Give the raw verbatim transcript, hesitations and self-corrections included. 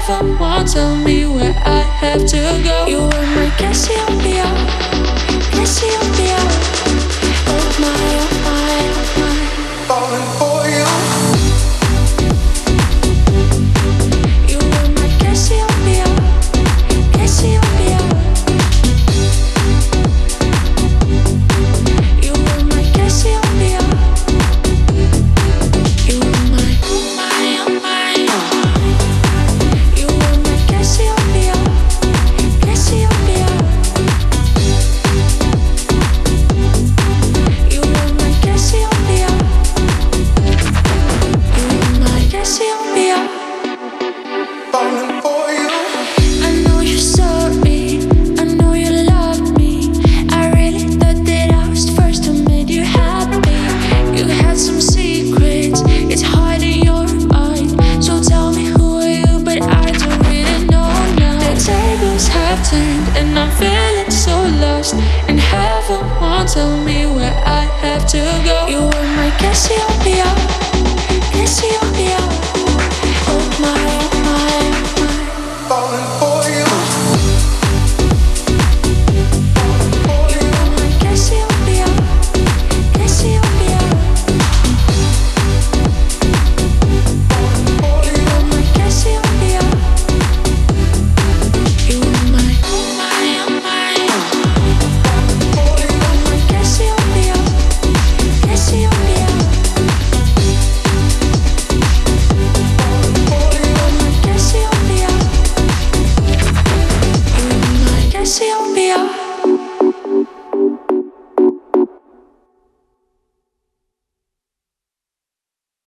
Evermore, tell me where I have to go. You were my Cassiopeia, Cassiopeia. Oh my, oh my, oh my. Falling for you. You were my Cassiopeia, Cassiopeia. You were my Cassiopeia. You were my, oh my, oh my. You were my Cassiopeia, Cassiopeia. You were my Cassiopeia. You were my Cassiopeia. Falling for you. I know you're sorry, I know you love me. I really thought that I was first who made you happy. You had some secrets, it's hard in your mind. So tell me who are you, but I don't really know now. The tables have turned and I'm feeling so lost. And heaven won't tell me where I have to go. You were my Cassiopeia, Cassiopeia.